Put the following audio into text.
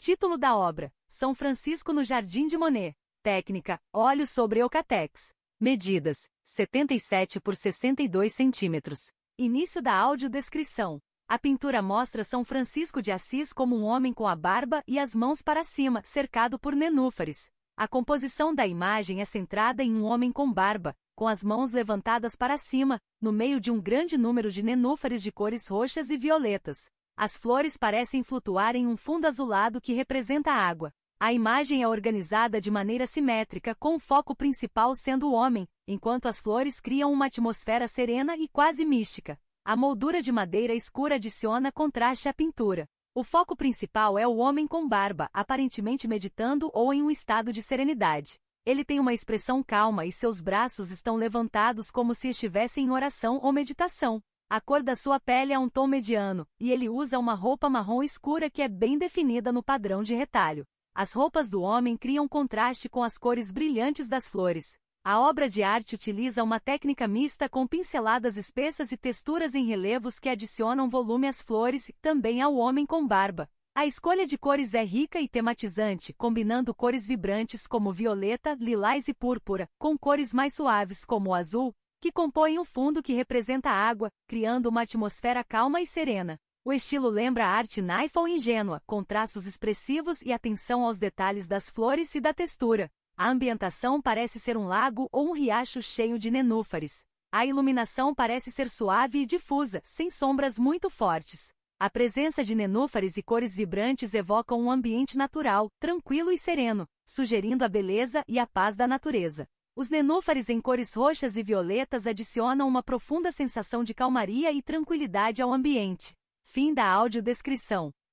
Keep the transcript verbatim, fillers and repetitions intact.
Título da obra: São Francisco no Jardim de Monet. Técnica: óleo sobre Eucatex. Medidas: setenta e sete por sessenta e dois centímetros. Início da audiodescrição. A pintura mostra São Francisco de Assis como um homem com a barba e as mãos para cima, cercado por nenúfares. A composição da imagem é centrada em um homem com barba, com as mãos levantadas para cima, no meio de um grande número de nenúfares de cores roxas e violetas. As flores parecem flutuar em um fundo azulado que representa a água. A imagem é organizada de maneira simétrica, com o foco principal sendo o homem, enquanto as flores criam uma atmosfera serena e quase mística. A moldura de madeira escura adiciona contraste à pintura. O foco principal é o homem com barba, aparentemente meditando ou em um estado de serenidade. Ele tem uma expressão calma e seus braços estão levantados como se estivesse em oração ou meditação. A cor da sua pele é um tom mediano, e ele usa uma roupa marrom escura que é bem definida no padrão de retalho. As roupas do homem criam contraste com as cores brilhantes das flores. A obra de arte utiliza uma técnica mista com pinceladas espessas e texturas em relevos que adicionam volume às flores e também ao homem com barba. A escolha de cores é rica e tematizante, combinando cores vibrantes como violeta, lilás e púrpura, com cores mais suaves como o azul, que compõem o fundo que representa a água, criando uma atmosfera calma e serena. O estilo lembra a arte naifa ou ingênua, com traços expressivos e atenção aos detalhes das flores e da textura. A ambientação parece ser um lago ou um riacho cheio de nenúfares. A iluminação parece ser suave e difusa, sem sombras muito fortes. A presença de nenúfares e cores vibrantes evocam um ambiente natural, tranquilo e sereno, sugerindo a beleza e a paz da natureza. Os nenúfares em cores roxas e violetas adicionam uma profunda sensação de calmaria e tranquilidade ao ambiente. Fim da audiodescrição.